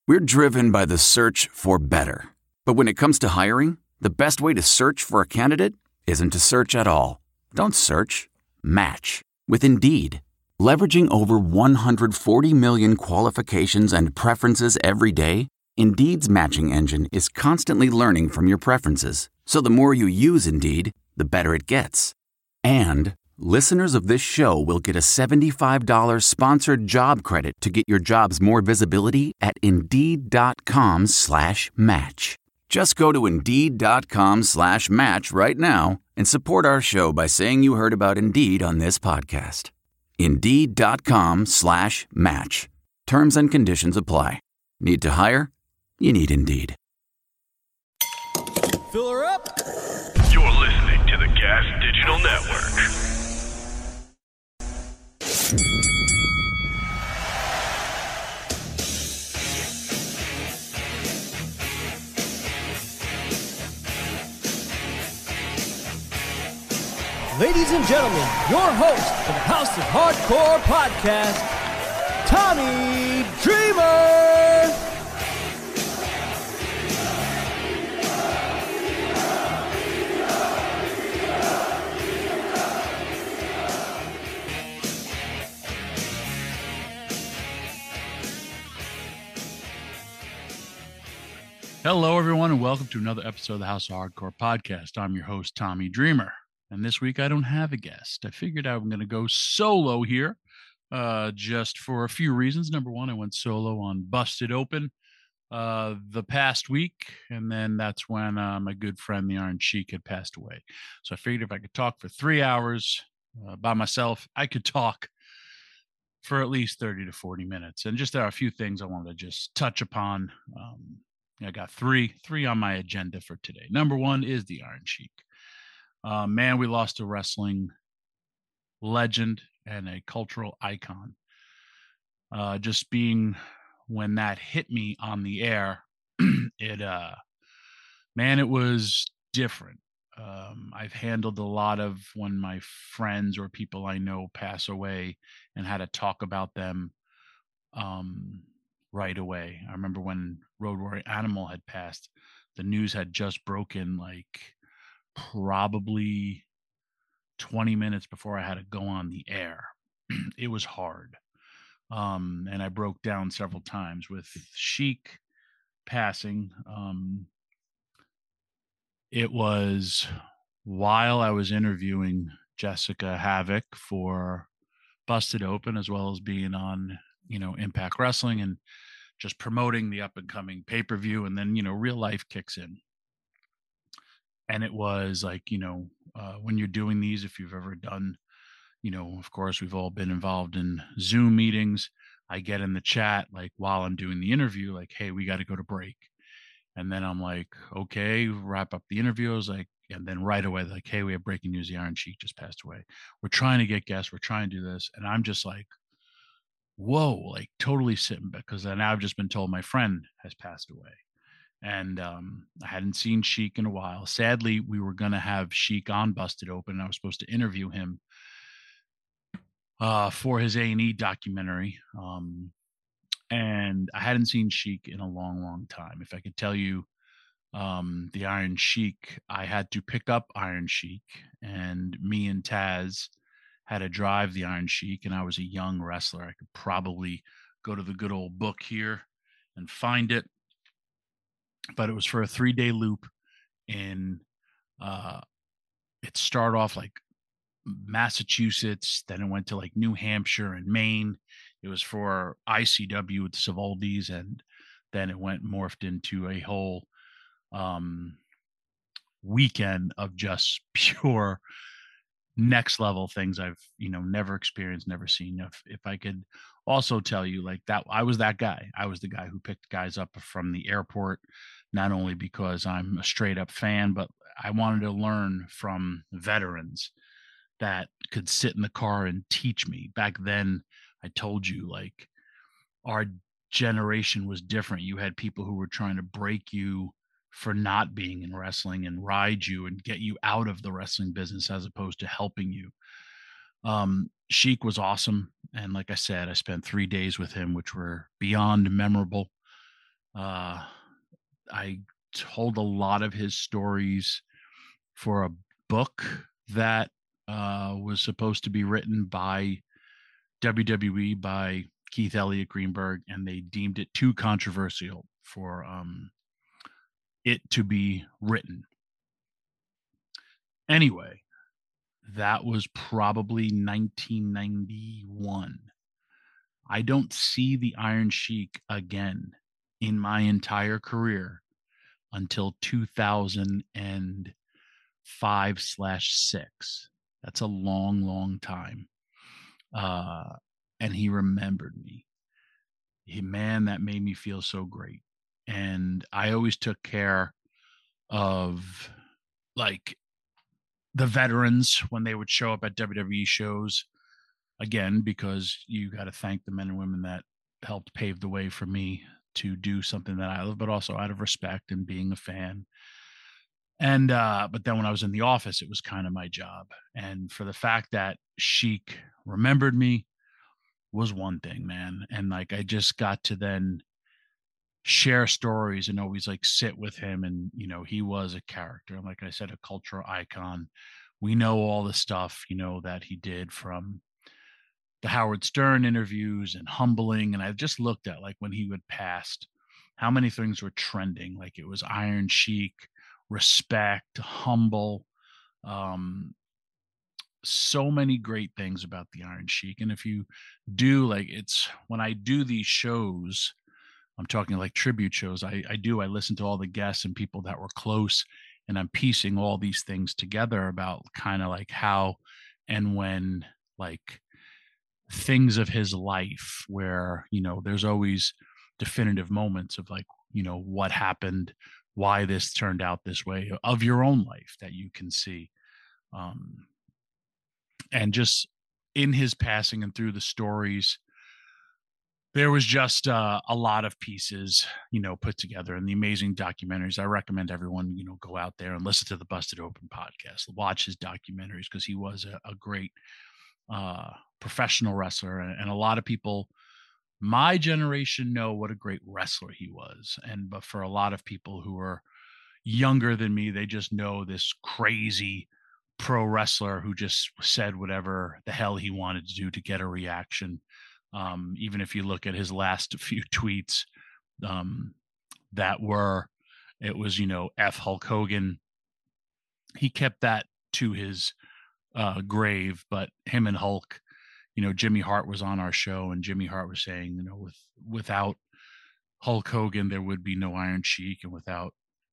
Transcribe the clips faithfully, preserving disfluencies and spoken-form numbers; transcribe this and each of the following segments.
We're driven by the search for better. But when it comes to hiring, the best way to search for a candidate isn't to search at all. Don't search, match with Indeed. Leveraging over one hundred forty million qualifications and preferences every day, Indeed's matching engine is constantly learning from your preferences. So the more you use Indeed, the better it gets. And listeners of this show will get a seventy-five dollars sponsored job credit to get your jobs more visibility at Indeed.com slash match. Just go to Indeed.com slash match right now and support our show by saying you heard about Indeed on this podcast. Indeed.com slash match. Terms and conditions apply. Need to hire? You need Indeed. Fill her up. You're listening to the Gas Digital Network. Ladies and gentlemen, your host for the House of Hardcore podcast, Tommy Dreamer. Hello, everyone, and welcome to another episode of the House of Hardcore podcast. I'm your host, Tommy Dreamer. And this week, I don't have a guest. I figured I'm going to go solo here uh, just for a few reasons. Number one, I went solo on Busted Open uh, the past week. And then that's when uh, my good friend, the Iron Sheik, had passed away. So I figured if I could talk for three hours uh, by myself, I could talk for at least thirty to forty minutes. And just there are a few things I wanted to just touch upon. Um, I got three, three on my agenda for today. Number one is the Iron Sheik. Uh, man, we lost a wrestling legend and a cultural icon. Uh, just being when that hit me on the air, it, uh, man, it was different. Um, I've handled a lot of when my friends or people I know pass away and had to talk about them um, right away. I remember when Road Warrior Animal had passed, the news had just broken like probably twenty minutes before I had to go on the air. It was hard. Um, and I broke down several times with Sheik passing. Um, it was while I was interviewing Jessica Havoc for Busted Open, as well as being on, you know, Impact Wrestling and just promoting the up and coming pay-per-view. And then, you know, real life kicks in. And it was like, you know, uh, when you're doing these, if you've ever done, you know, of course, we've all been involved in Zoom meetings. I get in the chat, like while I'm doing the interview, like, hey, we got to go to break. And then I'm like, okay, wrap up the interview. I was like, and then right away, like, hey, we have breaking news. The Iron Sheik just passed away. We're trying to get guests. We're trying to do this. And I'm just like, whoa, like totally sitting back because then I've just been told my friend has passed away. And um, I hadn't seen Sheik in a while. Sadly, we were going to have Sheik on Busted Open. I was supposed to interview him uh, for his A and E documentary. Um, and I hadn't seen Sheik in a long, long time. If I could tell you um, the Iron Sheik, I had to pick up Iron Sheik. And me and Taz had to drive the Iron Sheik. And I was a young wrestler. I could probably go to the good old book here and find it. But it was for a three-day loop in, uh, it started off like Massachusetts, then it went to like New Hampshire and Maine. It was for I C W with the Savaldis, and then it went morphed into a whole um, weekend of just pure next level things I've, you know, never experienced, never seen. If, if I could also tell you like that, I was that guy. I was the guy who picked guys up from the airport, not only because I'm a straight up fan, but I wanted to learn from veterans that could sit in the car and teach me. Back then, I told you, like, our generation was different. You had people who were trying to break you for not being in wrestling and ride you and get you out of the wrestling business as opposed to helping you. Um, Sheik was awesome. And like I said, I spent three days with him, which were beyond memorable. Uh, I told a lot of his stories for a book that uh, was supposed to be written by W W E by Keith Elliott Greenberg, and they deemed it too controversial for um, it to be written. Anyway, that was probably nineteen ninety-one. I don't see the Iron Sheik again in my entire career until two thousand five slash six. That's a long, long time. Uh, and he remembered me. He, man, that made me feel so great. And I always took care of like the veterans when they would show up at W W E shows, again, because you got to thank the men and women that helped pave the way for me to do something that I love, but also out of respect and being a fan. And, uh, but then when I was in the office, it was kind of my job. And for the fact that Sheik remembered me was one thing, man. And like, I just got to then share stories and always like sit with him. And, you know, he was a character. And like I said, a cultural icon. We know all the stuff, you know, that he did from the Howard Stern interviews and Humbling. And I just looked at like when he would passed, how many things were trending. Like it was Iron Sheik, respect, humble, um, so many great things about the Iron Sheik. And if you do like, it's when I do these shows, I'm talking like tribute shows. I, I do, I listen to all the guests and people that were close, and I'm piecing all these things together about kind of like how and when like things of his life where, you know, there's always definitive moments of like, you know, what happened, why this turned out this way of your own life that you can see. Um, and just in his passing and through the stories, there was just uh, a lot of pieces, you know, put together, and the amazing documentaries. I recommend everyone, you know, go out there and listen to the Busted Open podcast, watch his documentaries, because he was a, a great uh, professional wrestler. And, and a lot of people, my generation, know what a great wrestler he was. And, but for a lot of people who are younger than me, they just know this crazy pro wrestler who just said whatever the hell he wanted to do to get a reaction. Um, even if you look at his last few tweets, um, that were, it was, you know, F Hulk Hogan. He kept that to his uh, grave, but him and Hulk, you know, Jimmy Hart was on our show, and Jimmy Hart was saying, you know, with, without Hulk Hogan, there would be no Iron Sheik, and without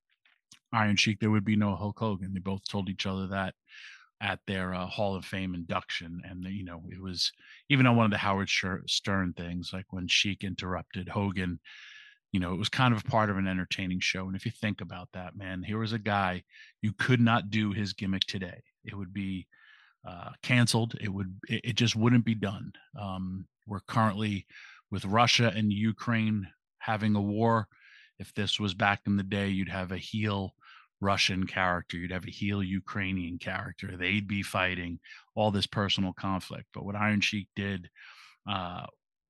Iron Sheik, there would be no Hulk Hogan. They both told each other that at their uh, Hall of Fame induction. And, you know, it was even on one of the Howard Stern things, like when Sheik interrupted Hogan, you know, it was kind of part of an entertaining show. And if you think about that, man, here was a guy, you could not do his gimmick today. It would be uh, canceled. It would, it, it just wouldn't be done. Um, we're currently with Russia and Ukraine having a war. If this was back in the day, you'd have a heel Russian character, you'd have a heel Ukrainian character, they'd be fighting, all this personal conflict. But what Iron Sheik did uh,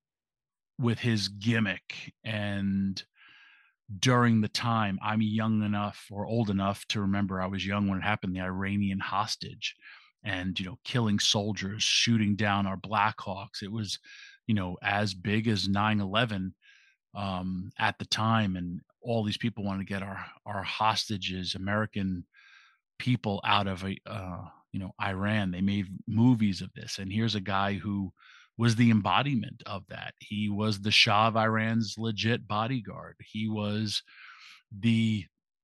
with his gimmick, and during the time, I'm young enough or old enough to remember, I was young when it happened, the Iranian hostage, and, you know, killing soldiers, shooting down our Blackhawks. It was, you know, as big as nine eleven um, at the time, and all these people want to get our our hostages, American people, out of a uh, you know, Iran. They made movies of this, and here's a guy who was the embodiment of that. He was the Shah of Iran's legit bodyguard. He was the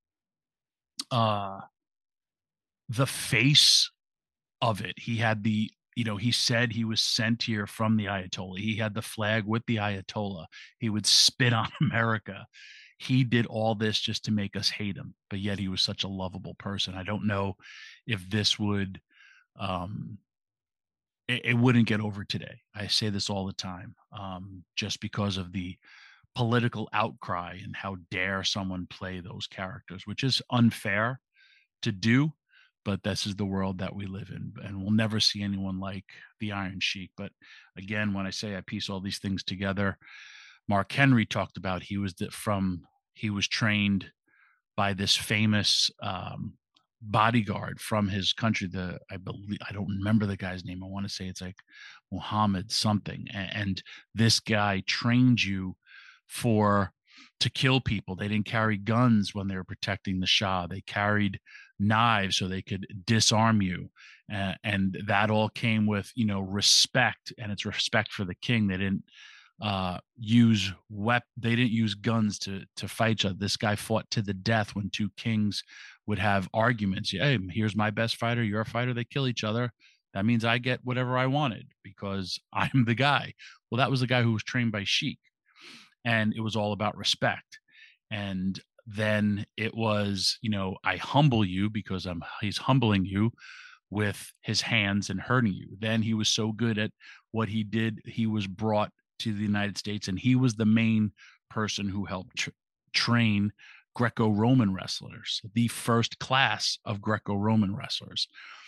uh, the face of it. He had the, you know, he said he was sent here from the Ayatollah. He had the flag with the Ayatollah. He would spit on America. He did all this just to make us hate him, but yet he was such a lovable person. I don't know if this would, um, it, it wouldn't get over today. I say this all the time, um, just because of the political outcry and how dare someone play those characters, which is unfair to do. But this is the world that we live in, and we'll never see anyone like the Iron Sheik. But again, when I say I piece all these things together, Mark Henry talked about, he was the, from he was trained by this famous um, bodyguard from his country. The I believe I don't remember the guy's name. I want to say it's like Muhammad something. And, and this guy trained you for to kill people. They didn't carry guns when they were protecting the Shah. They carried knives so they could disarm you. Uh, and that all came with, you know, respect, and it's respect for the king. They didn't uh, use wep- They didn't use guns to to fight each other. This guy fought to the death when two kings would have arguments. Hey, here's my best fighter. You're a fighter. They kill each other. That means I get whatever I wanted because I'm the guy. Well, that was the guy who was trained by Sheik, and it was all about respect. And then it was, you know, I humble you because I'm he's humbling you with his hands and hurting you. Then he was so good at what he did, he was brought to the United States, and he was the main person who helped tr- train Greco-Roman wrestlers, the first class of Greco-Roman wrestlers,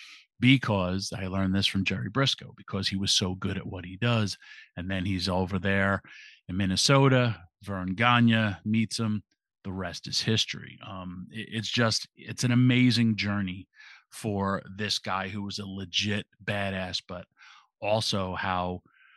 because I learned this from Jerry Briscoe, because he was so good at what he does. And then he's over there in Minnesota, Vern Gagne meets him. The rest is history. Um, it, it's just, it's an amazing journey for this guy who was a legit badass, but also how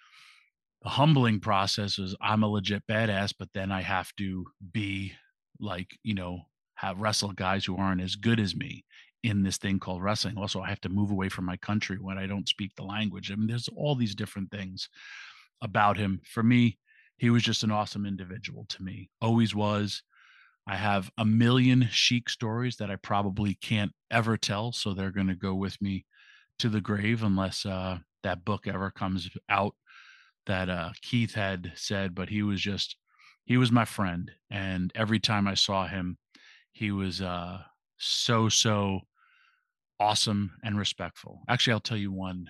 the humbling process is, I'm a legit badass, but then I have to be like, you know, have wrestle guys who aren't as good as me in this thing called wrestling. Also, I have to move away from my country when I don't speak the language. I mean, there's all these different things about him. For me, he was just an awesome individual to me. Always was. I have a million Sheik stories that I probably can't ever tell, so they're going to go with me to the grave unless uh, that book ever comes out that uh, Keith had said. But he was just, he was my friend. And every time I saw him, he was uh, so, so awesome and respectful. Actually, I'll tell you one.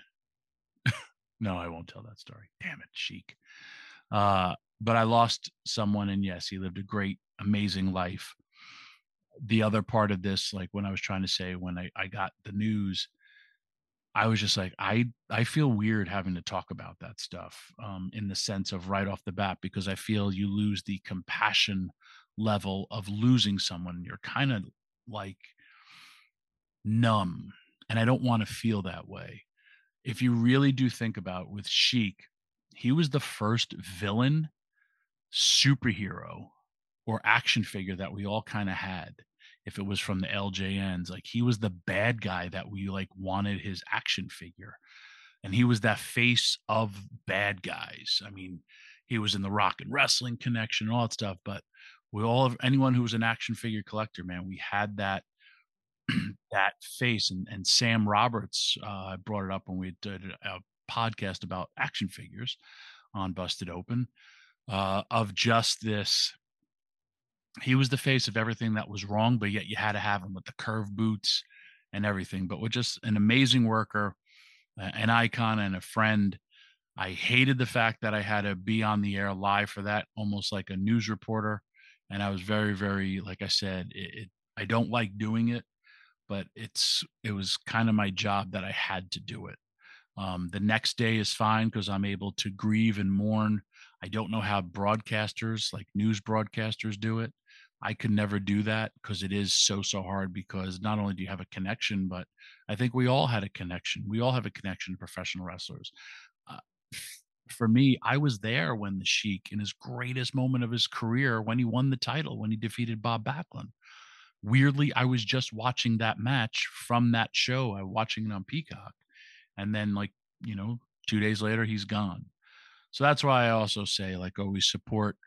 No, I won't tell that story. Damn it, Sheik. Uh, but I lost someone, and yes, he lived a great, amazing life. The other part of this, like when I was trying to say, when I, I got the news, I was just like, I, I feel weird having to talk about that stuff um, in the sense of right off the bat, because I feel you lose the compassion level of losing someone. You're kind of like numb, and I don't want to feel that way. If you really do think about with Sheik, he was the first villain superhero or action figure that we all kind of had. If it was from the L J Ns, like he was the bad guy that we like wanted his action figure. And he was that face of bad guys. I mean, he was in the Rock and Wrestling Connection and all that stuff, but we all, anyone who was an action figure collector, man, we had that that face. And, and Sam Roberts uh, brought it up when we did a podcast about action figures on Busted Open, uh, of just this. He was the face of everything that was wrong, but yet you had to have him with the curved boots and everything. But with just an amazing worker, an icon, and a friend. I hated the fact that I had to be on the air live for that, almost like a news reporter. And I was very, very, like I said, it, it I don't like doing it, but it's it was kind of my job that I had to do it. Um, the next day is fine because I'm able to grieve and mourn. I don't know how broadcasters, like news broadcasters, do it. I could never do that because it is so, so hard, because not only do you have a connection, but I think we all had a connection. We all have a connection to professional wrestlers. Uh, for me, I was there when the Sheik, in his greatest moment of his career, when he won the title, when he defeated Bob Backlund. Weirdly, I was just watching that match from that show. I was watching it on Peacock. And then, like, you know, two days later, he's gone. So that's why I also say, like, always support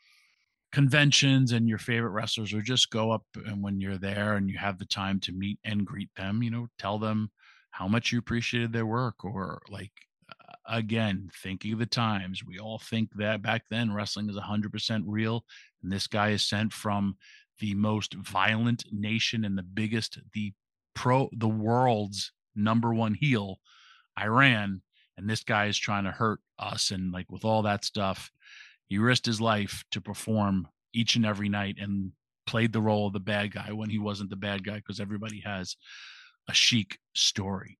conventions and your favorite wrestlers, or just go up, and when you're there and you have the time to meet and greet them, you know, tell them how much you appreciated their work. Or like, uh, again, thinking of the times, we all think that back then wrestling is one hundred percent real, and this guy is sent from the most violent nation and the biggest, the pro, the world's number one heel, Iran, and this guy is trying to hurt us. And like, with all that stuff, he risked his life to perform each and every night and played the role of the bad guy when he wasn't the bad guy, because everybody has a Sheik story.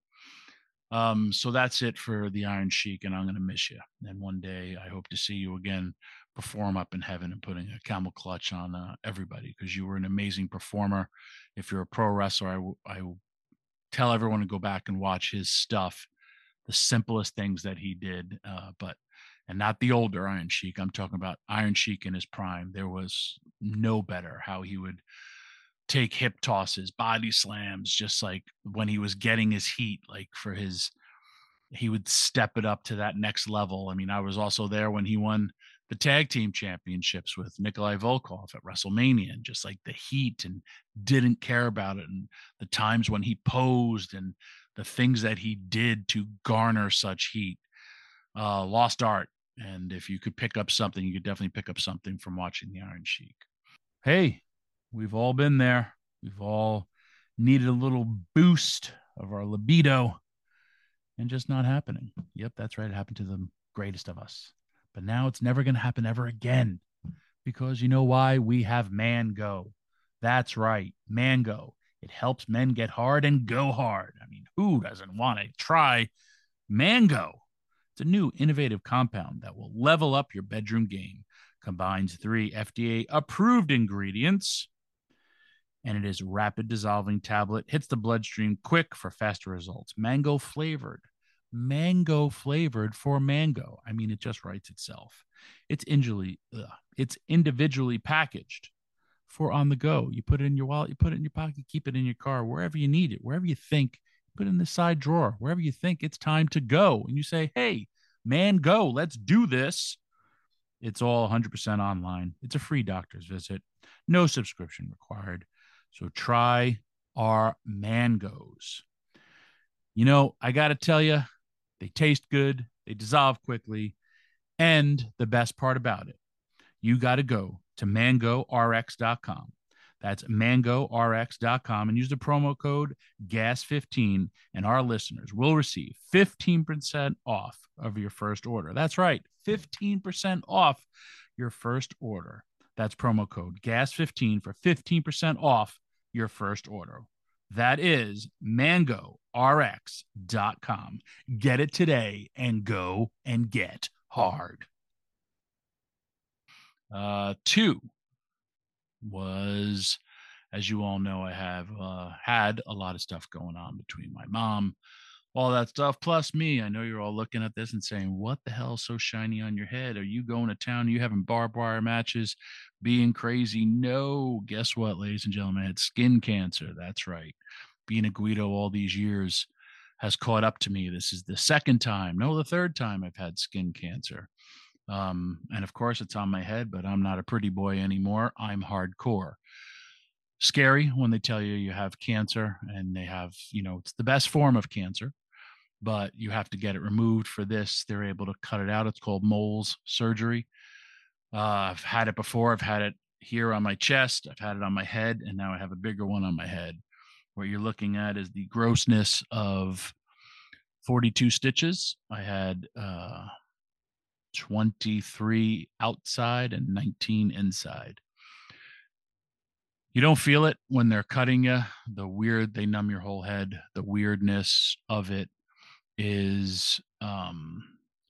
Um, so that's it for the Iron Sheik, and I'm going to miss you. And one day I hope to see you again perform up in heaven and putting a camel clutch on uh, everybody, because you were an amazing performer. If you're a pro wrestler, I, w- I will tell everyone to go back and watch his stuff, the simplest things that he did, uh, but and not the older Iron Sheik. I'm talking about Iron Sheik in his prime. There was no better how he would take hip tosses, body slams, just like when he was getting his heat, like for his, he would step it up to that next level. I mean, I was also there when he won the tag team championships with Nikolai Volkov at WrestleMania, and just like the heat, and didn't care about it. And the times when he posed and the things that he did to garner such heat, uh, lost art. And if you could pick up something, you could definitely pick up something from watching the Iron Sheik. Hey, we've all been there. We've all needed a little boost of our libido, and just not happening. Yep, that's right. It happened to the greatest of us. But now it's never going to happen ever again, because you know why? We have Mango. That's right, Mango. It helps men get hard and go hard. I mean, who doesn't want to try Mango? It's a new innovative compound that will level up your bedroom game. Combines three F D A approved ingredients, and it is rapid dissolving tablet. Hits the bloodstream quick for faster results. Mango flavored. Mango flavored for mango. I mean, it just writes itself. It's individually, ugh, it's individually packaged for on the go. You put it in your wallet, you put it in your pocket, keep it in your car, wherever you need it, wherever you think, put it in the side drawer, wherever you think it's time to go. And you say, hey, man, go, let's do this. It's all one hundred percent online. It's a free doctor's visit. No subscription required. So try our Mangos. You know, I got to tell you, they taste good, they dissolve quickly, and the best part about it, you got to go to mango r x dot com. That's mango r x dot com, and use the promo code G A S fifteen, and our listeners will receive fifteen percent off of your first order. That's right, fifteen percent off your first order. That's promo code G A S fifteen for fifteen percent off your first order. That is mango r x dot com. Get it today and go and get hard. Uh, two was, as you all know, I have uh, had a lot of stuff going on between my mom, all that stuff, plus me. I know you're all looking at this and saying, what the hell is so shiny on your head? Are you going to town? Are you having barbed wire matches, being crazy? No. Guess what, ladies and gentlemen? I had skin cancer. That's right. Being a Guido all these years has caught up to me. This is the second time, no, the third time I've had skin cancer. Um, and of course, it's on my head, but I'm not a pretty boy anymore. I'm hardcore. Scary when they tell you you have cancer, and they have, you know, it's the best form of cancer, but you have to get it removed. For this, they're able to cut it out. It's called moles surgery. Uh, I've had it before. I've had it here on my chest. I've had it on my head, and now I have a bigger one on my head. What you're looking at is the grossness of forty-two stitches. I had uh, twenty-three outside and nineteen inside. You don't feel it when they're cutting you. The weird, they numb your whole head. The weirdness of it is um,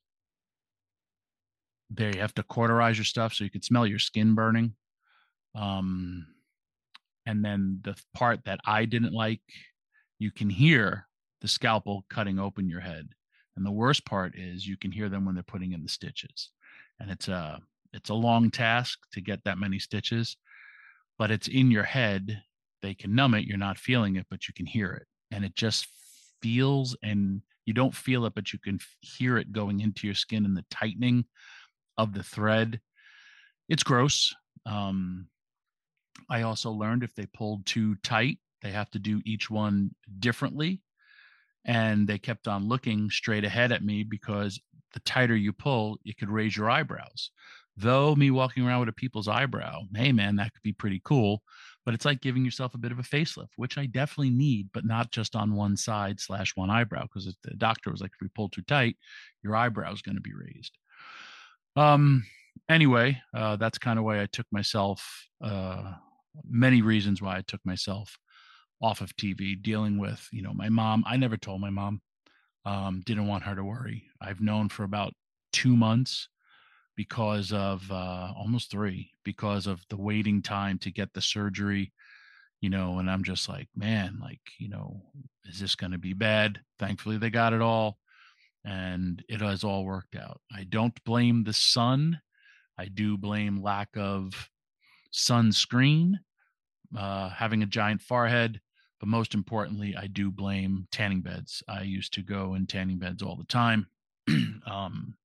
there. You have to cauterize your stuff so you can smell your skin burning. Um, and then the part that I didn't like, you can hear the scalpel cutting open your head. And the worst part is you can hear them when they're putting in the stitches. And it's a, it's a long task to get that many stitches, but it's in your head. They can numb it. You're not feeling it, but you can hear it. And it just feels, and you don't feel it, but you can hear it going into your skin and the tightening of the thread. It's gross. Um, I also learned if they pulled too tight, they have to do each one differently. And they kept on looking straight ahead at me, because the tighter you pull, it could raise your eyebrows. Though me walking around with a people's eyebrow, hey man, that could be pretty cool. But it's like giving yourself a bit of a facelift, which I definitely need, but not just on one side slash one eyebrow. Because the doctor was like, if we pull too tight, your eyebrow is going to be raised. Um. Anyway, uh, that's kind of why I took myself, uh, many reasons why I took myself off of T V, dealing with, you know, my mom. I never told my mom, um, didn't want her to worry. I've known for about two months because of uh, almost three, because of the waiting time to get the surgery, you know, and I'm just like, man, like, you know, is this going to be bad? Thankfully, they got it all, and it has all worked out. I don't blame the sun. I do blame lack of sunscreen, uh, having a giant forehead, but most importantly, I do blame tanning beds. I used to go in tanning beds all the time. um,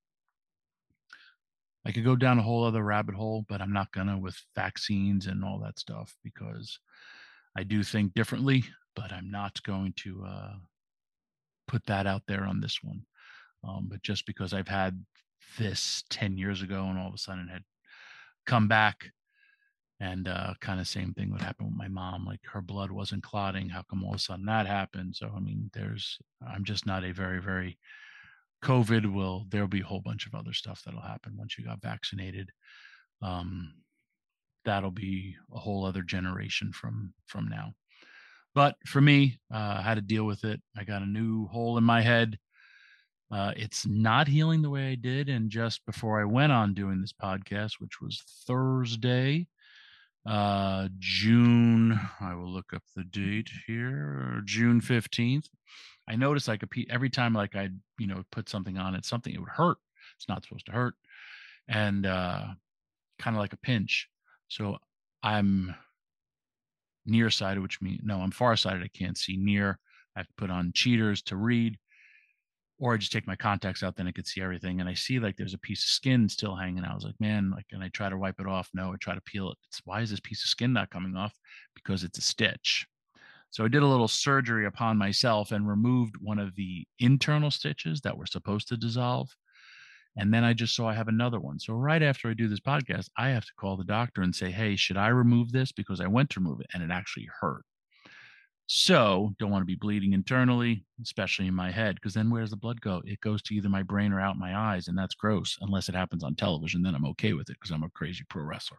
I could go down a whole other rabbit hole, but I'm not gonna with vaccines and all that stuff because I do think differently, but I'm not going to uh, put that out there on this one. Um, but just because I've had this ten years ago and all of a sudden had come back, and uh, kind of same thing would happen with my mom, like her blood wasn't clotting. How come all of a sudden that happened? So, I mean, there's, I'm just not a very, very, COVID will, there'll be a whole bunch of other stuff that'll happen once you got vaccinated. Um, that'll be a whole other generation from, from now. But for me, uh, I had to deal with it. I got a new hole in my head. Uh, it's not healing the way I did. And just before I went on doing this podcast, which was Thursday, uh, June, I will look up the date here, June fifteenth. I noticed like a every time like I, you know, put something on it, something, it would hurt. It's not supposed to hurt. And uh, kind of like a pinch. So I'm nearsighted, which means, no, I'm farsighted. I can't see near. I have to put on cheaters to read, or I just take my contacts out, then I could see everything. And I see like there's a piece of skin still hanging out. I was like, man, like, and I try to wipe it off. No, I try to peel it. It's, why is this piece of skin not coming off? Because it's a stitch. So I did a little surgery upon myself and removed one of the internal stitches that were supposed to dissolve. And then I just saw I have another one. So right after I do this podcast, I have to call the doctor and say, hey, should I remove this? Because I went to remove it and it actually hurt. So don't want to be bleeding internally, especially in my head, because then where does the blood go? It goes to either my brain or out my eyes, and that's gross. Unless it happens on television, then I'm okay with it because I'm a crazy pro wrestler.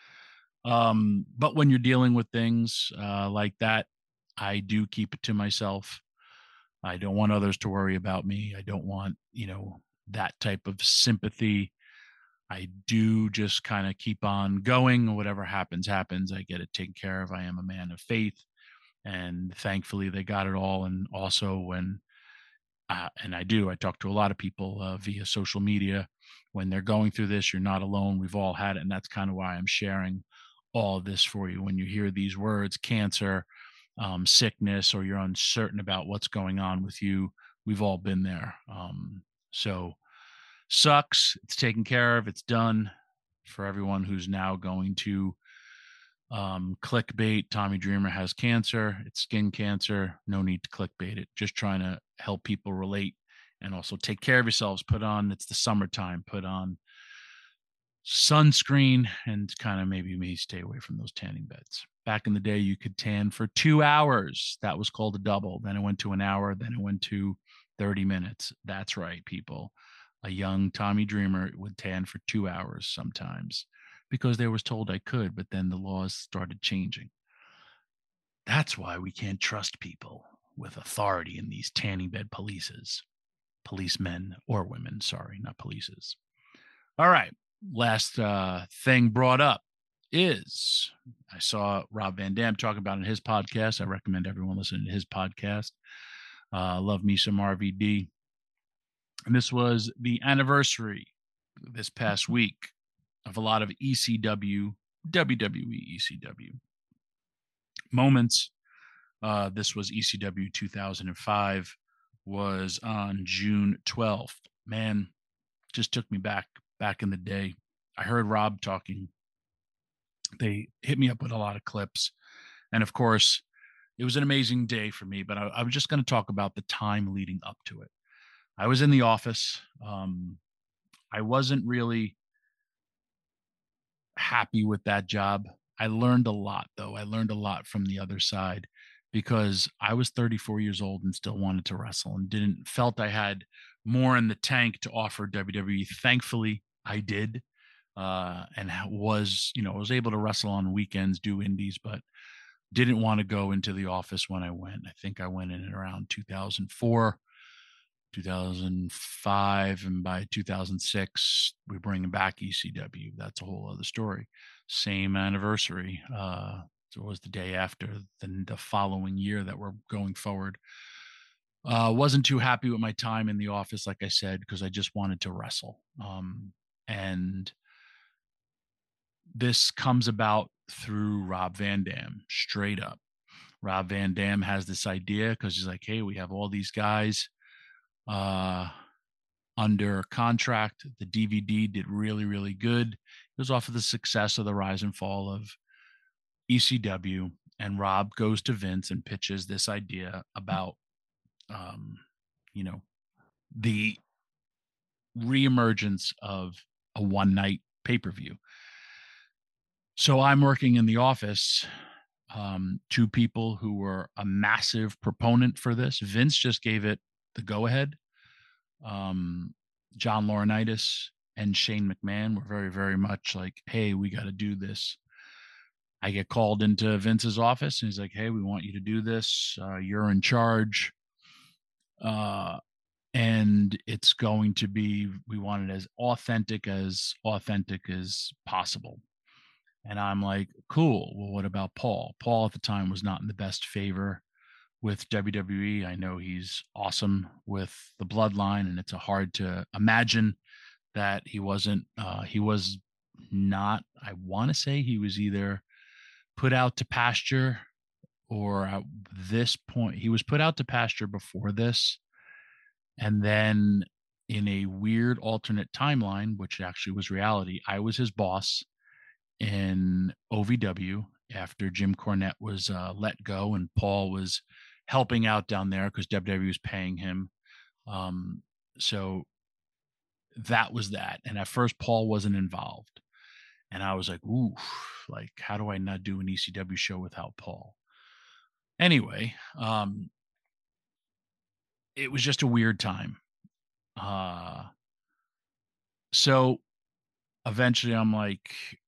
Um, but when you're dealing with things uh, like that, I do keep it to myself. I don't want others to worry about me. I don't want, you know, that type of sympathy. I do just kind of keep on going. Whatever happens, happens. I get it taken care of. I am a man of faith. And thankfully they got it all. And also when, uh, and I do, I talk to a lot of people uh, via social media. When they're going through this, you're not alone. We've all had it. And that's kind of why I'm sharing all of this for you. When you hear these words, cancer, um, sickness, or you're uncertain about what's going on with you, we've all been there. Um, so sucks. It's taken care of. It's done. For everyone who's now going to Um, clickbait, Tommy Dreamer has cancer, it's skin cancer, no need to clickbait it, just trying to help people relate and also take care of yourselves. Put on, it's the summertime, put on sunscreen and kind of maybe maybe stay away from those tanning beds. Back in the day, you could tan for two hours. That was called a double. Then it went to an hour, then it went to thirty minutes. That's right, people. A young Tommy Dreamer would tan for two hours sometimes, because they was told I could, but then the laws started changing. That's why we can't trust people with authority in these tanning bed polices. Policemen or women, sorry, not polices. All right, last uh, thing brought up is I saw Rob Van Dam talking about in his podcast. I recommend everyone listen to his podcast. Uh, Love Me Some R V D. And this was the anniversary this past week of a lot of E C W, W W E E C W moments. Uh, this was E C W two thousand five, was on June twelfth. Man, just took me back, back in the day. I heard Rob talking. They hit me up with a lot of clips. And of course, it was an amazing day for me, but I, I was just going to talk about the time leading up to it. I was in the office. Um, I wasn't really happy with that job. I learned a lot, though. I learned a lot from the other side because I was thirty-four years old and still wanted to wrestle and didn't felt I had more in the tank to offer W W E. Thankfully, I did, uh, and was, you know, I was able to wrestle on weekends, do indies, but didn't want to go into the office when I went. I think I went in around two thousand four. two thousand five, and by two thousand six, we bring back E C W. That's a whole other story. Same anniversary. Uh, so it was the day after the, the following year that we're going forward. Uh, wasn't too happy with my time in the office, like I said, because I just wanted to wrestle. Um, and this comes about through Rob Van Dam, straight up. Rob Van Dam has this idea because he's like, hey, we have all these guys uh, under contract. The D V D did really, really good. It was off of the success of the rise and fall of E C W. And Rob goes to Vince and pitches this idea about, um, you know, the reemergence of a one night pay-per-view. So I'm working in the office. Um, two people who were a massive proponent for this. Vince just gave it the go-ahead. Um, John Laurinaitis and Shane McMahon were very, very much like, hey, we got to do this. I get called into Vince's office and he's like, hey, we want you to do this. Uh, you're in charge. Uh, and it's going to be, we want it as authentic as authentic as possible. And I'm like, cool. Well, what about Paul? Paul at the time was not in the best favor with W W E. I know he's awesome with the bloodline, and it's a hard to imagine that he wasn't, uh, he was not, I want to say he was either put out to pasture or at this point, he was put out to pasture before this. And then in a weird alternate timeline, which actually was reality, I was his boss in O V W after Jim Cornette was uh, let go, and Paul was helping out down there because W W E was paying him. Um, so that was that. And at first, Paul wasn't involved. And I was like, ooh, like, how do I not do an E C W show without Paul? Anyway, um, it was just a weird time. Uh, so eventually I'm like,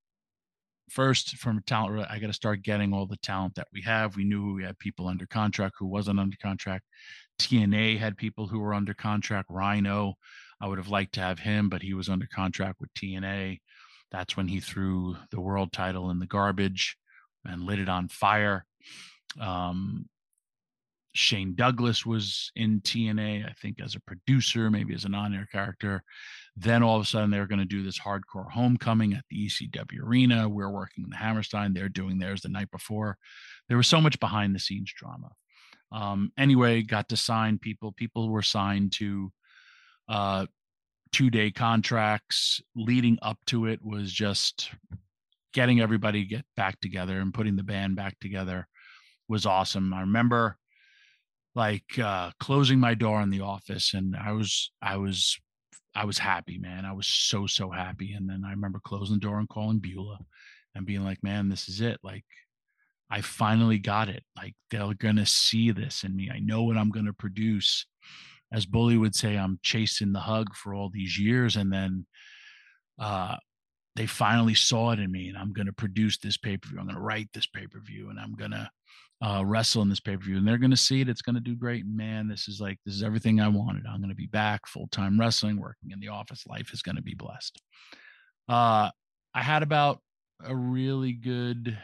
first, from a talent, I got to start getting all the talent that we have. We knew we had people under contract who wasn't under contract. T N A had people who were under contract. Rhino, I would have liked to have him, but he was under contract with T N A. That's when he threw the world title in the garbage and lit it on fire. Um, Shane Douglas was in T N A, I think, as a producer, maybe as an on-air character. Then all of a sudden they're going to do this hardcore homecoming at the E C W arena. We're working in the Hammerstein. They're doing theirs the night before. There was so much behind the scenes drama. Um, anyway, got to sign people. People were signed to uh, two-day contracts. Leading up to it was just getting everybody get back together and putting the band back together was awesome. I remember like uh, closing my door in the office, and I was, I was, I was happy, man. I was so, so happy. And then I remember closing the door and calling Beulah and being like, man, this is it. Like, I finally got it. Like, they're going to see this in me. I know what I'm going to produce. As Bully would say, I'm chasing the hug for all these years. And then uh, they finally saw it in me, and I'm going to produce this pay-per-view. I'm going to write this pay-per-view, and I'm going to uh, wrestle in this pay-per-view, and they're going to see it. It's going to do great. Man, this is like, this is everything I wanted. I'm going to be back full-time wrestling, working in the office. Life is going to be blessed. Uh, I had about a really good,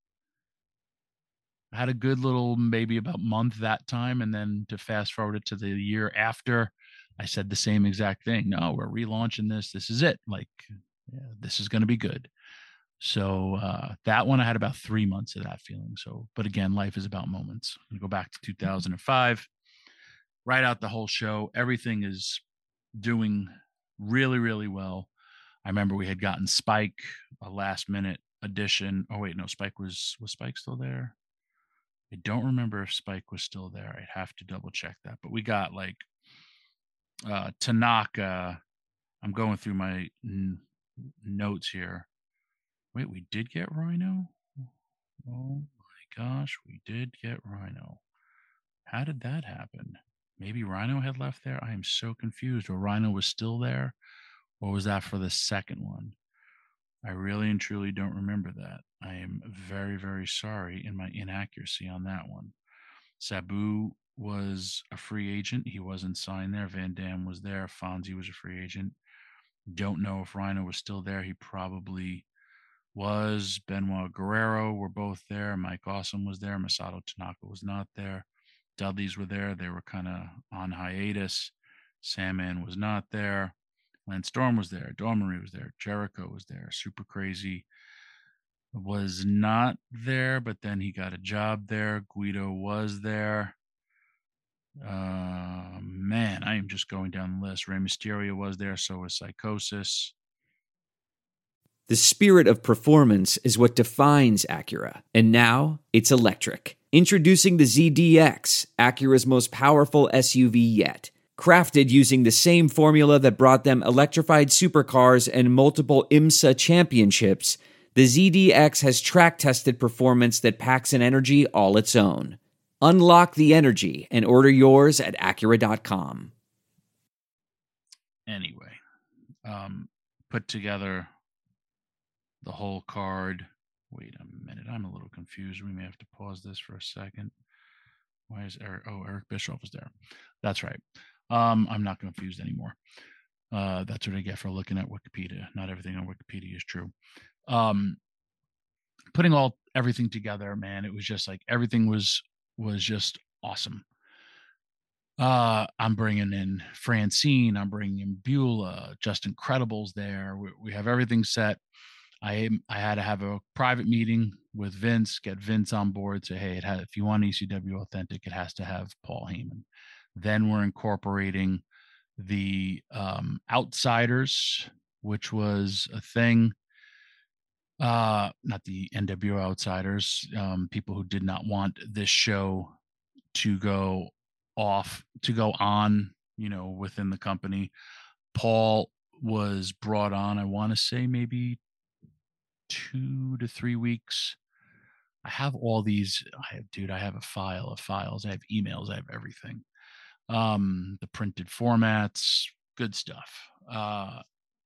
I had a good little, maybe about month that time. And then to fast forward it to the year after, I said the same exact thing. No, we're relaunching this. This is it. Like, yeah, this is going to be good. So uh, that one, I had about three months of that feeling. So, but again, life is about moments. You go back to two thousand five, write out the whole show. Everything is doing really, really well. I remember we had gotten Spike, a last minute addition. Oh wait, no, Spike was, was Spike still there? I don't remember if Spike was still there. I'd have to double check that, but we got like uh, Tanaka. I'm going through my n- notes here. Wait, we did get Rhino? Oh my gosh, we did get Rhino. How did that happen? Maybe Rhino had left there? I am so confused. Or Rhino was still there? Or was that for the second one? I really and truly don't remember that. I am very, very sorry in my inaccuracy on that one. Sabu was a free agent. He wasn't signed there. Van Dam was there. Fonzie was a free agent. Don't know if Rhino was still there. He probably was. Benoit Guerrero were both there. Mike Awesome was there. Masato Tanaka was not there. Dudleys were there. They were kind of on hiatus. Sandman was not there. Lance Storm was there. Dawn Marie was there. Jericho was there. Super Crazy was not there, but then he got a job there. Guido was there. Uh, man, I am just going down the list. Rey Mysterio was there. So was Psychosis. The spirit of performance is what defines Acura, and now it's electric. Introducing the Z D X, Acura's most powerful S U V yet. Crafted using the same formula that brought them electrified supercars and multiple IMSA championships, the Z D X has track-tested performance that packs an energy all its own. Unlock the energy and order yours at Acura dot com. Anyway, um, put together the whole card. Wait a minute. I'm a little confused. We may have to pause this for a second. Why is Eric? Oh, Eric Bischoff was there. That's right. Um, I'm not confused anymore. Uh, that's what I get for looking at Wikipedia. Not everything on Wikipedia is true. Um, putting all everything together, man, it was just like everything was was just awesome. Uh, I'm bringing in Francine. I'm bringing in Beulah. Justin Credible's there. We, we have everything set. I I had to have a private meeting with Vince, get Vince on board. Say, hey, it has, if you want E C W authentic, it has to have Paul Heyman. Then we're incorporating the um, Outsiders, which was a thing. Uh, not the N W O Outsiders, um, people who did not want this show to go off, to go on, you know, within the company. Paul was brought on, I want to say maybe two to three weeks. I have all these, I have, dude, I have a file of files. I have emails. I have everything. Um, the printed formats, good stuff. Uh,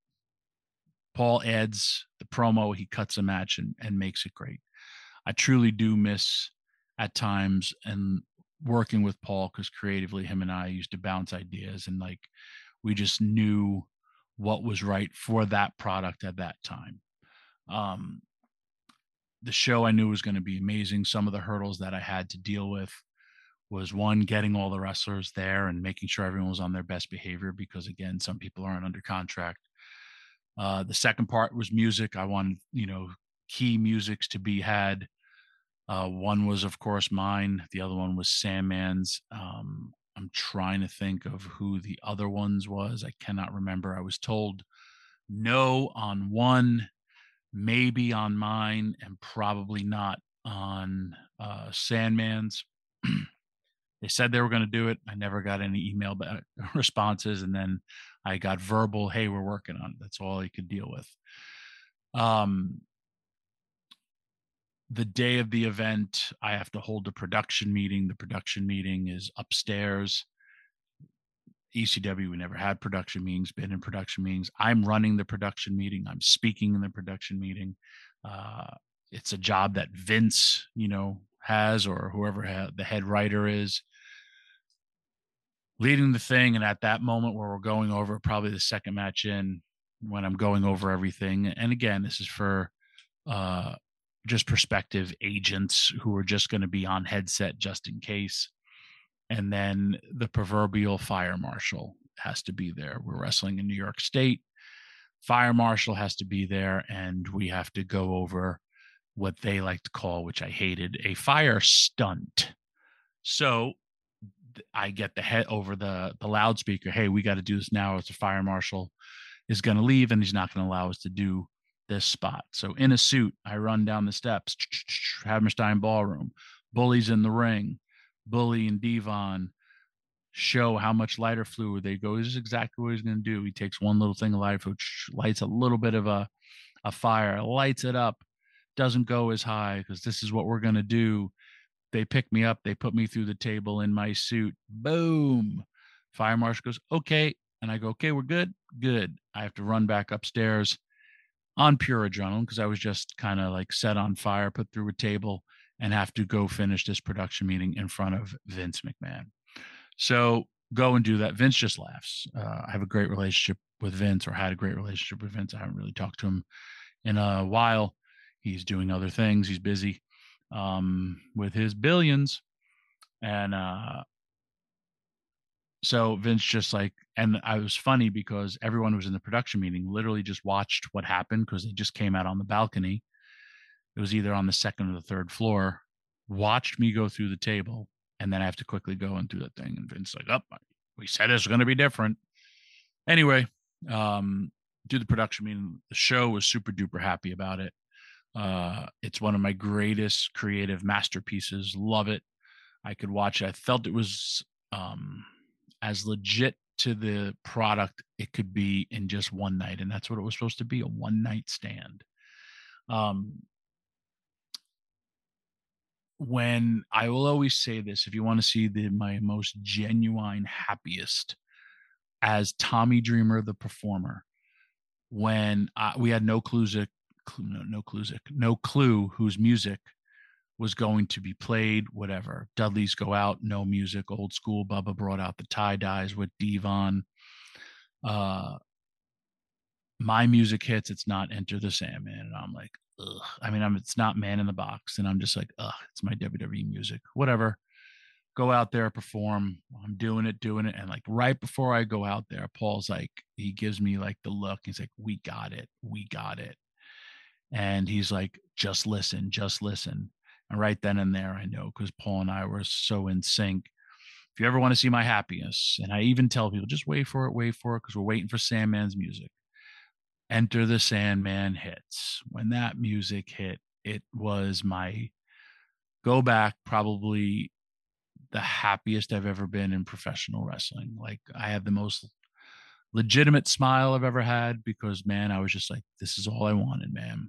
Paul adds the promo. He cuts a match and, and makes it great. I truly do miss at times and working with Paul, because creatively him and I used to bounce ideas, and like we just knew what was right for that product at that time. Um, the show I knew was going to be amazing. Some of the hurdles that I had to deal with was, one, getting all the wrestlers there and making sure everyone was on their best behavior, because again, some people aren't under contract. Uh, the second part was music. I wanted, you know, key musics to be had. Uh, one was, of course, mine. The other one was Sandman's. Um, I'm trying to think of who the other ones was. I cannot remember. I was told no on one, maybe on mine, and probably not on uh, Sandman's. They said they were going to do it. I never got any email back, responses. And then I got verbal, hey, we're working on it. That's all I could deal with. Um, the day of the event, I have to hold a production meeting. The production meeting is upstairs. E C W, we never had production meetings, been in production meetings. I'm running the production meeting. I'm speaking in the production meeting. Uh, it's a job that Vince, you know, has, or whoever ha- the head writer is, leading the thing. And at that moment where we're going over probably the second match in, when I'm going over everything, and again, this is for uh, just prospective agents who are just going to be on headset just in case. And then the proverbial fire marshal has to be there. We're wrestling in New York State. Fire marshal has to be there, and we have to go over what they like to call, which I hated, a fire stunt. So I get the head over the, the loudspeaker. Hey, we got to do this now. It's a fire marshal is going to leave, and he's not going to allow us to do this spot. So in a suit, I run down the steps, Hammerstein Ballroom, Bully's in the ring. Bully and Devon show how much lighter fluid they go. This is exactly what he's going to do. He takes one little thing of lighter fluid, lights a little bit of a, a fire, lights it up, doesn't go as high, because this is what we're going to do. They pick me up. They put me through the table in my suit. Boom. Fire marshal goes, okay. And I go, okay, we're good. Good. I have to run back upstairs on pure adrenaline, because I was just kind of like set on fire, put through a table, and have to go finish this production meeting in front of Vince McMahon. So go and do that. Vince just laughs. Uh, I have a great relationship with Vince, or had a great relationship with Vince. I haven't really talked to him in a while. He's doing other things. He's busy um, with his billions. And uh, so Vince just like, and I was funny because everyone who was in the production meeting literally just watched what happened because they just came out on the balcony. It was either on the second or the third floor, watched me go through the table, and then I have to quickly go and do that thing. And Vince like, oh, we said it's going to be different. Anyway, um, do the production meeting. The show was super duper happy about it. Uh, it's one of my greatest creative masterpieces. Love it. I could watch it. I felt it was um, as legit to the product it could be in just one night. And that's what it was supposed to be, a one night stand. Um, when I will always say this, if you want to see the my most genuine happiest as Tommy Dreamer, the performer, when I, we had no clues, no, no clues, no clue whose music was going to be played, whatever. Dudley's Go Out, no music, old school. Bubba brought out the tie-dyes with Devon. Uh, my music hits, it's not Enter the Sandman. And I'm like, ugh. I mean, I'm, it's not Man in the Box. And I'm just like, ugh, it's my W W E music, whatever. Go out there, perform. I'm doing it, doing it. And like right before I go out there, Paul's like, he gives me like the look. He's like, we got it. We got it. And he's like, just listen, just listen. And right then and there, I know, because Paul and I were so in sync. If you ever want to see my happiness, and I even tell people, just wait for it, wait for it, because we're waiting for Sandman's music. Enter the Sandman hits. When that music hit, it was my go back, probably the happiest I've ever been in professional wrestling. Like, I have the most legitimate smile I've ever had because, man, I was just like, this is all I wanted, man.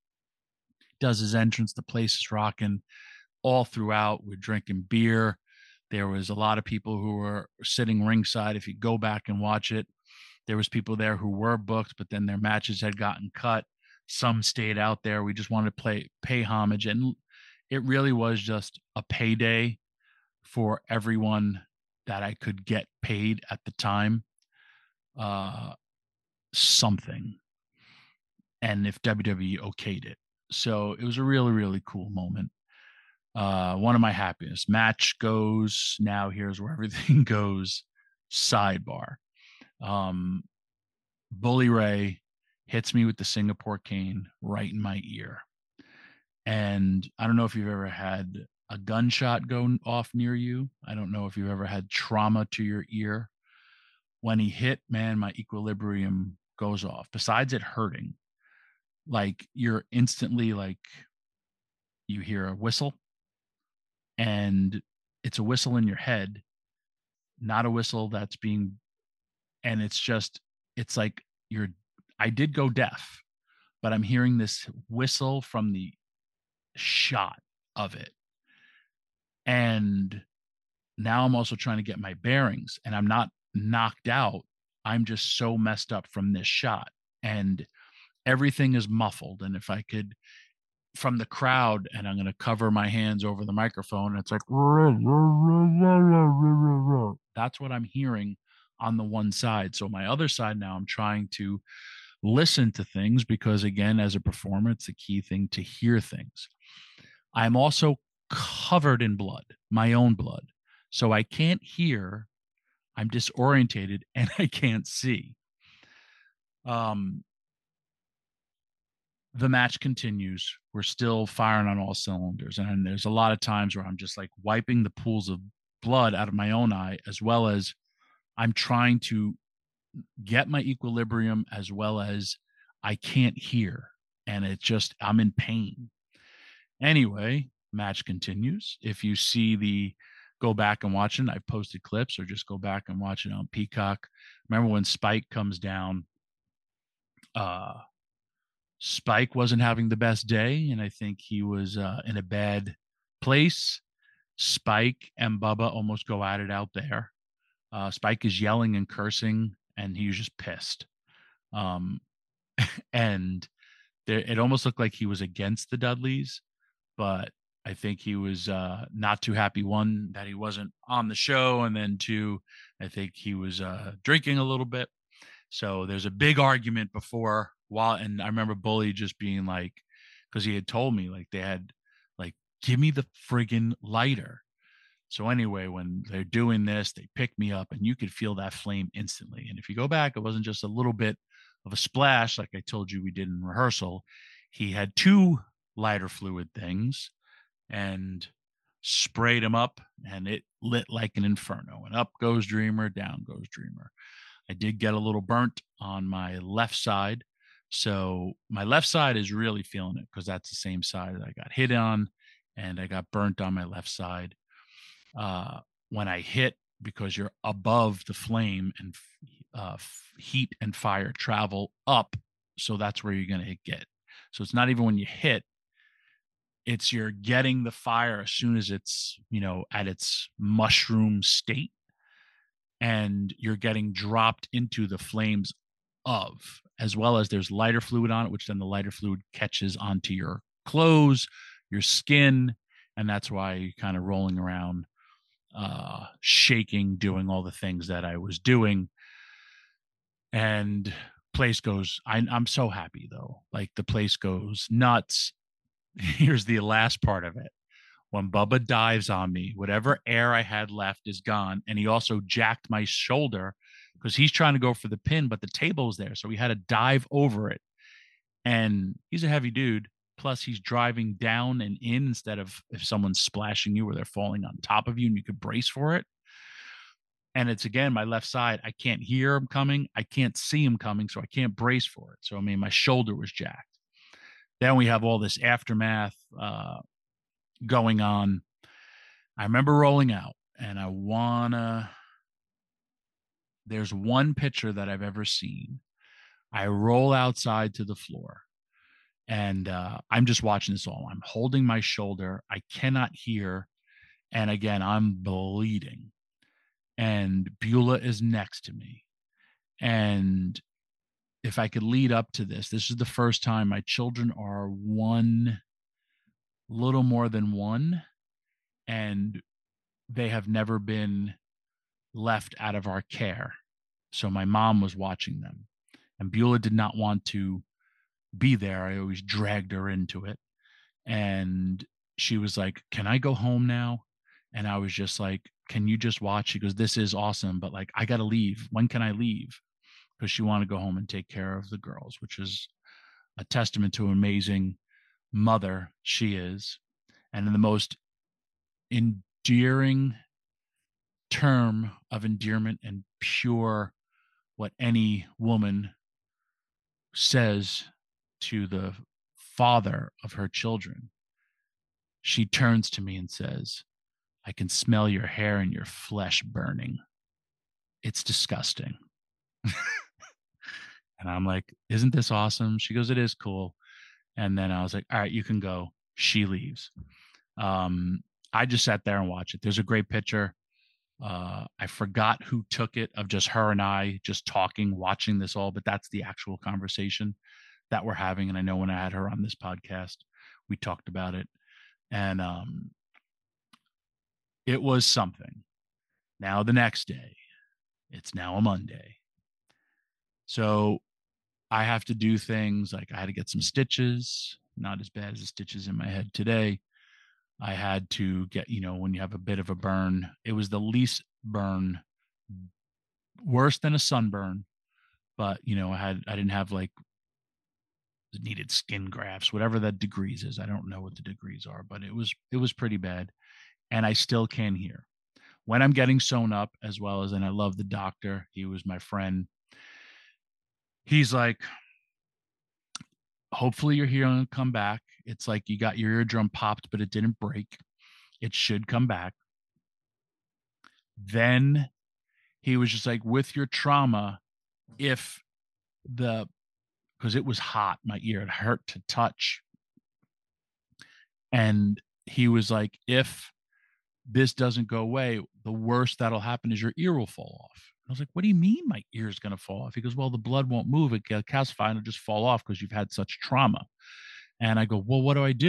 Does his entrance, the place is rocking all throughout. We're drinking beer. There was a lot of people who were sitting ringside. If you go back and watch it, there was people there who were booked, but then their matches had gotten cut. Some stayed out there. We just wanted to play, pay homage. And it really was just a payday for everyone that I could get paid at the time. Uh, something. And if W W E okayed it. So it was a really, really cool moment. Uh, one of my happiest. Match goes. Now here's where everything goes. Sidebar. Um, Bully Ray hits me with the Singapore cane right in my ear. And I don't know if you've ever had a gunshot go off near you. I don't know if you've ever had trauma to your ear. When he hit, man, my equilibrium goes off. Besides it hurting, like you're instantly like, you hear a whistle and it's a whistle in your head, not a whistle that's being, and it's just, it's like you're, I did go deaf, but I'm hearing this whistle from the shot of it. And now I'm also trying to get my bearings and I'm not knocked out. I'm just so messed up from this shot and everything is muffled. And if I could, from the crowd, and I'm going to cover my hands over the microphone, it's like, that's what I'm hearing on the one side. So my other side now, I'm trying to listen to things because, again, as a performer, it's the key thing to hear things. I'm also covered in blood, my own blood. So I can't hear, I'm disorientated, and I can't see. Um, the match continues. We're still firing on all cylinders. And there's a lot of times where I'm just like wiping the pools of blood out of my own eye, as well as I'm trying to get my equilibrium, as well as I can't hear. And it just, I'm in pain. Anyway, match continues. If you see the, go back and watch it, I've posted clips, or just go back and watch it on Peacock. Remember when Spike comes down, uh, Spike wasn't having the best day, and I think he was uh, in a bad place. Spike and Bubba almost go at it out there. Uh, Spike is yelling and cursing, and he was just pissed. Um, and there, it almost looked like he was against the Dudleys, but I think he was uh, not too happy, one, that he wasn't on the show, and then two, I think he was uh, drinking a little bit. So there's a big argument before while, and I remember Bully just being like, because he had told me like they had like, give me the friggin' lighter. So anyway, when they're doing this, they pick me up and you could feel that flame instantly. And if you go back, it wasn't just a little bit of a splash like I told you we did in rehearsal. He had two lighter fluid things and sprayed him up, and it lit like an inferno. And up goes Dreamer, down goes Dreamer. I did get a little burnt on my left side. So my left side is really feeling it because that's the same side that I got hit on, and I got burnt on my left side. Uh, when I hit, because you're above the flame and uh, heat and fire travel up, so that's where you're going to get. So it's not even when you hit, it's you're getting the fire as soon as it's, you know, at its mushroom state, and you're getting dropped into the flames of, as well as there's lighter fluid on it, which then the lighter fluid catches onto your clothes, your skin, and that's why you're kind of rolling around, uh, shaking, doing all the things that I was doing. And place goes, I, I'm so happy though. Like the place goes nuts. Here's the last part of it. When Bubba dives on me, whatever air I had left is gone. And he also jacked my shoulder because he's trying to go for the pin, but the table was there. So we had to dive over it. And he's a heavy dude. Plus he's driving down and in instead of if someone's splashing you or they're falling on top of you and you could brace for it. And it's, again, my left side. I can't hear him coming. I can't see him coming. So I can't brace for it. So, I mean, my shoulder was jacked. Then we have all this aftermath, uh, going on. I remember rolling out, and I wanna, there's one picture that I've ever seen. I roll outside to the floor, and uh, I'm just watching this all. I'm holding my shoulder. I cannot hear. And again, I'm bleeding, and Beulah is next to me. And if I could lead up to this, this is the first time my children are one, little more than one, and they have never been left out of our care. So my mom was watching them, and Beulah did not want to be there. I always dragged her into it. And she was like, can I go home now? And I was just like, can you just watch? She goes, this is awesome, but like, I got to leave. When can I leave? Because she wanted to go home and take care of the girls, which is a testament to an amazing mother she is. And in the most endearing term of endearment and pure what any woman says to the father of her children, she turns to me and says, I can smell your hair and your flesh burning. It's disgusting. And I'm like, isn't this awesome? She goes, it is cool. And then I was like, all right, you can go. She leaves. Um, I just sat there and watched it. There's a great picture. Uh, I forgot who took it, of just her and I just talking, watching this all, but that's the actual conversation that we're having. And I know when I had her on this podcast, we talked about it. And um, it was something. Now the next day, it's now a Monday. So I have to do things like I had to get some stitches, not as bad as the stitches in my head today. I had to get, you know, when you have a bit of a burn, it was the least burn, worse than a sunburn. But, you know, I had, I didn't have like needed skin grafts, whatever that degrees is. I don't know what the degrees are, but it was, it was pretty bad. And I still can hear when I'm getting sewn up, as well as, and I love the doctor. He was my friend. He's like, hopefully you're here and come back. It's like you got your eardrum popped, but it didn't break. It should come back. Then he was just like, with your trauma, if the, because it was hot, my ear, it hurt to touch. And he was like, if this doesn't go away, the worst that'll happen is your ear will fall off. I was like, what do you mean my ear is going to fall off? He goes, well, the blood won't move. It gets calcified and it'll just fall off because you've had such trauma. And I go, well, what do I do?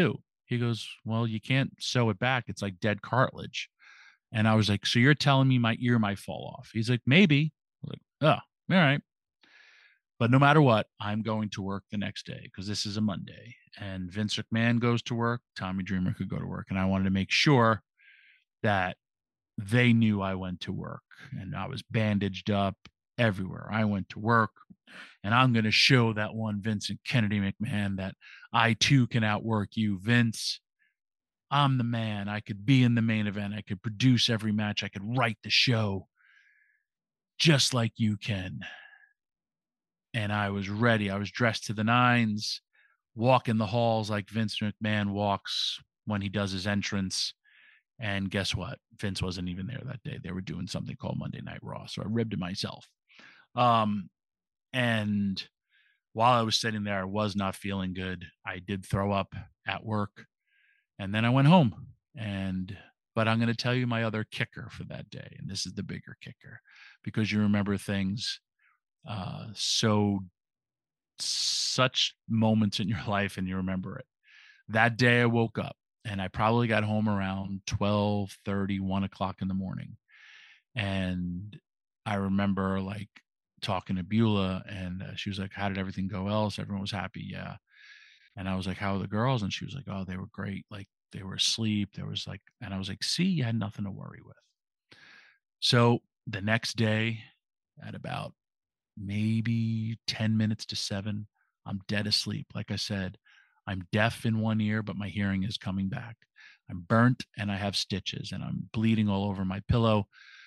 He goes, well, you can't sew it back. It's like dead cartilage. And I was like, so you're telling me my ear might fall off? He's like, maybe. I was like, oh, all right. But no matter what, I'm going to work the next day because this is a Monday. And Vince McMahon goes to work. Tommy Dreamer could go to work. And I wanted to make sure that they knew I went to work. And I was bandaged up everywhere. I went to work. And I'm going to show that one Vincent Kennedy McMahon that I too can outwork you, Vince. I'm the man. I could be in the main event. I could produce every match. I could write the show just like you can. And I was ready. I was dressed to the nines, walking the halls like Vince McMahon walks when he does his entrance. And guess what? Vince wasn't even there that day. They were doing something called Monday Night Raw. So I ribbed it myself. Um, and while I was sitting there, I was not feeling good. I did throw up at work. And then I went home. And but I'm going to tell you my other kicker for that day. And this is the bigger kicker because you remember things uh, so such moments in your life and you remember it. That day I woke up and I probably got home around twelve thirty, one o'clock in the morning. And I remember like talking to Beulah and uh, she was like, how did everything go else? Everyone was happy. Yeah. And I was like, how are the girls? And she was like, oh, they were great. Like they were asleep. There was like, and I was like, see, you had nothing to worry with. So the next day at about maybe ten minutes to seven, I'm dead asleep. Like I said, I'm deaf in one ear, but my hearing is coming back. I'm burnt and I have stitches and I'm bleeding all over my pillow.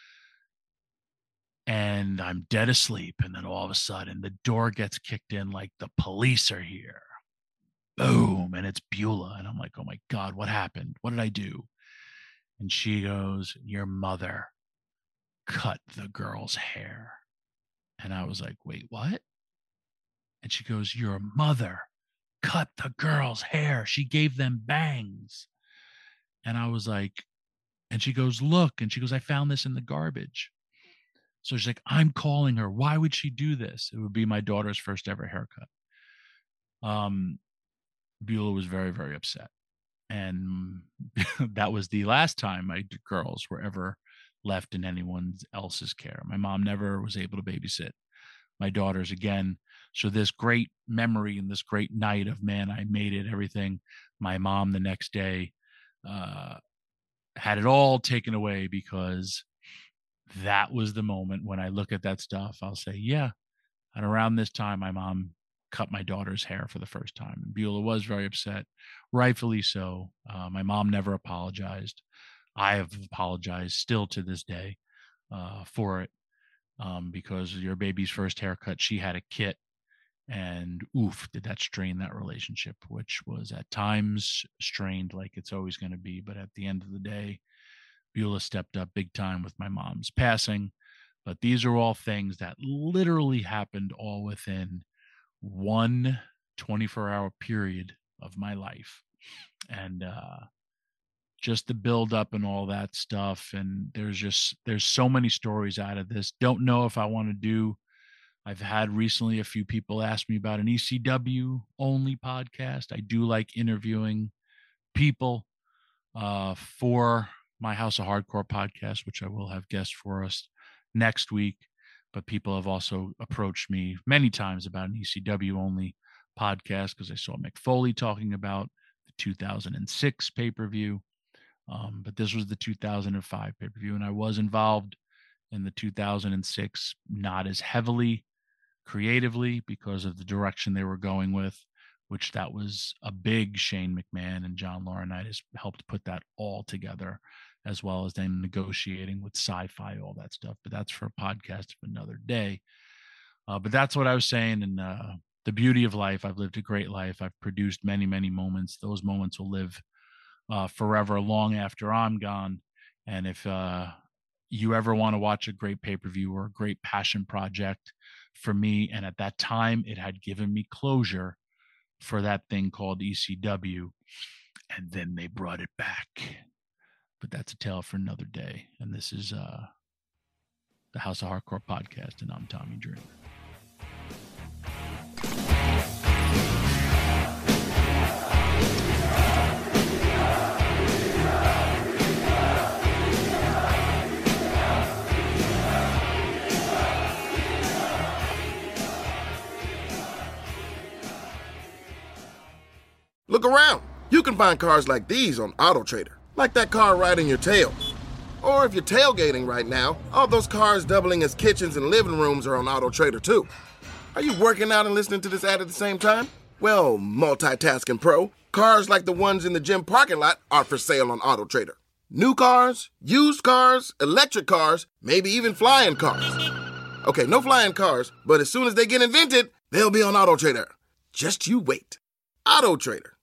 And I'm dead asleep. And then all of a sudden the door gets kicked in like the police are here. Boom. And it's Beulah. And I'm like, oh my God, what happened? What did I do? And she goes, your mother cut the girl's hair. And I was like, wait, what? And she goes, your mother cut the girl's hair. She gave them bangs. And I was like, and she goes, look. And she goes, I found this in the garbage. So she's like, I'm calling her. Why would she do this? It would be my daughter's first ever haircut. Um, Beulah was very, very upset. And that was the last time my girls were ever left in anyone else's care. My mom never was able to babysit my daughters again. So this great memory and this great night of, man, I made it, everything. My mom the next day uh, had it all taken away because that was the moment when I look at that stuff, I'll say, yeah. And around this time, my mom cut my daughter's hair for the first time. And Beulah was very upset, rightfully so. Uh, my mom never apologized. I have apologized still to this day uh, for it um, because your baby's first haircut, she had a kit. And oof, did that strain that relationship, which was at times strained like it's always going to be. But at the end of the day, Beulah stepped up big time with my mom's passing. But these are all things that literally happened all within one twenty-four hour period of my life. And uh, just the build up and all that stuff. And there's just, there's so many stories out of this. Don't know if I want to do, I've had recently a few people ask me about an E C W only podcast. I do like interviewing people uh, for my House of Hardcore podcast, which I will have guests for us next week. But people have also approached me many times about an E C W only podcast because I saw Mick Foley talking about the two thousand six pay-per-view. Um, but this was the two thousand five pay-per-view, and I was involved in the two thousand six, not as heavily creatively because of the direction they were going with, which that was a big Shane McMahon and John Laurinaitis helped put that all together, as well as then negotiating with Sci-Fi, all that stuff. But that's for a podcast of another day. Uh, but that's what I was saying. And uh, the beauty of life, I've lived a great life. I've produced many, many moments. Those moments will live uh, forever, long after I'm gone. And if uh, you ever want to watch a great pay-per-view or a great passion project for me, and at that time, it had given me closure for that thing called E C W. And then they brought it back. But that's a tale for another day. And this is uh, the House of Hardcore podcast, and I'm Tommy Dreamer. around. You can find cars like these on AutoTrader, like that car riding your tail. Or if you're tailgating right now, all those cars doubling as kitchens and living rooms are on AutoTrader too. Are you working out and listening to this ad at the same time? Well, multitasking pro, cars like the ones in the gym parking lot are for sale on AutoTrader. New cars, used cars, electric cars, maybe even flying cars. Okay, no flying cars, but as soon as they get invented, they'll be on AutoTrader. Just you wait. AutoTrader.